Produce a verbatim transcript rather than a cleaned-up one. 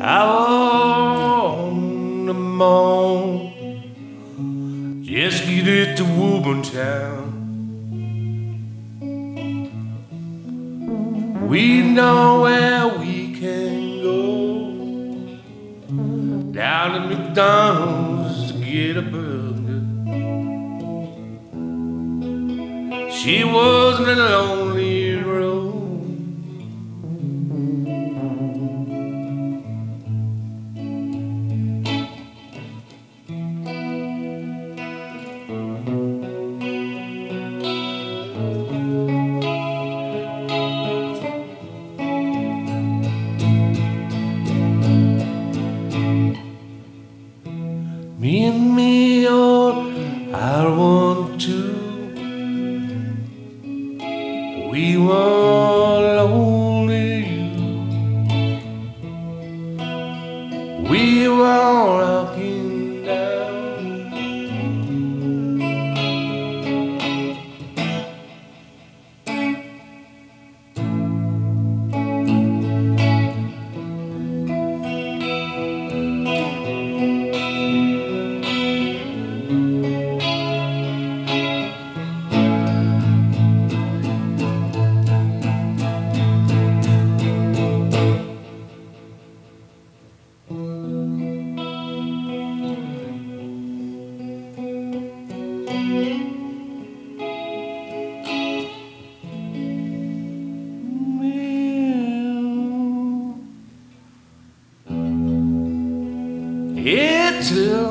out on the mall, just get it to Woburn Town. We know where we can go, down at McDonald's to get a burger. She was in a lonely road. Me and me, oh, I want to. We want only you. We were rocking down. It's a